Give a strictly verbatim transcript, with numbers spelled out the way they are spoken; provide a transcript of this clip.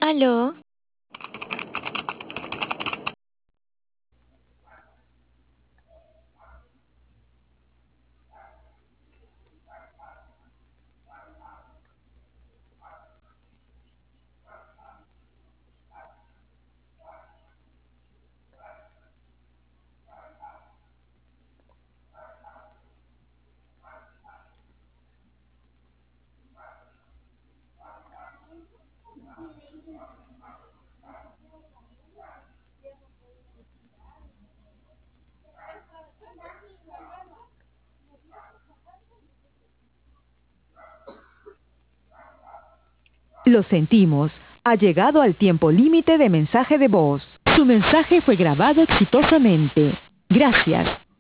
Aló, Lo sentimos, ha llegado al tiempo límite de mensaje de voz. Su mensaje fue grabado exitosamente. Gracias.